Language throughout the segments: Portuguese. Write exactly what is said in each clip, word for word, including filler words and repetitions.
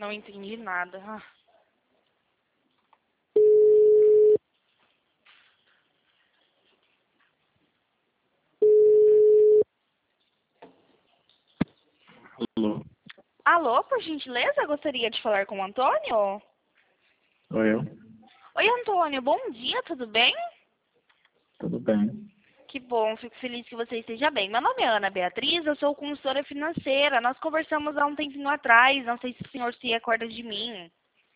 não entendi nada. Ah. Alô? Alô, por gentileza, gostaria de falar com o Antônio? Oi, eu? Oi, Antônio, bom dia, tudo bem? Tudo bem. Que bom, fico feliz que você esteja bem. Meu nome é Ana Beatriz, eu sou consultora financeira. Nós conversamos há um tempinho atrás, não sei se o senhor se recorda de mim.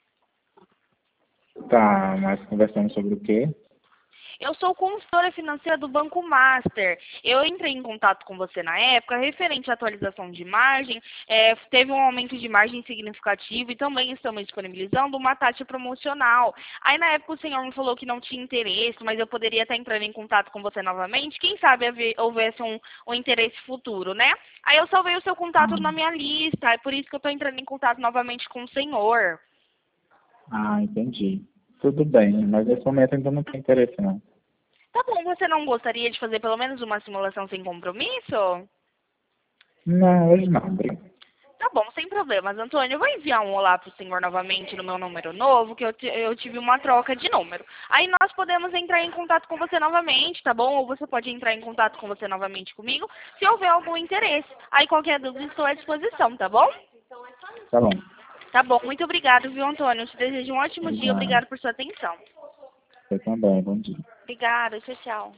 Tá, mas conversamos sobre o quê? Eu sou consultora financeira do Banco Master. Eu entrei em contato com você na época, referente à atualização de margem. É, teve um aumento de margem significativo e também estamos disponibilizando uma taxa promocional. Aí na época o senhor me falou que não tinha interesse, mas eu poderia estar entrando em contato com você novamente. Quem sabe haver- houvesse um, um interesse futuro, né? Aí eu salvei o seu contato na minha lista, é por isso que eu estou entrando em contato novamente com o senhor. Ah, entendi. Tudo bem, mas nesse momento ainda não tem interesse, não. Tá bom, você não gostaria de fazer pelo menos uma simulação sem compromisso? Não, hoje não, obrigado. Tá bom, sem problemas, Antônio. Eu vou enviar um olá pro senhor novamente no meu número novo, que eu, ti- eu tive uma troca de número. Aí nós podemos entrar em contato com você novamente, tá bom? Ou você pode entrar em contato com você novamente comigo, se houver algum interesse. Aí qualquer dúvida estou à disposição, tá bom? Tá bom. Tá bom, muito obrigado, viu, Antônio? Eu te desejo um ótimo dia. Obrigado. Obrigado por sua atenção. Você também, bom dia. Obrigada, tchau, tchau.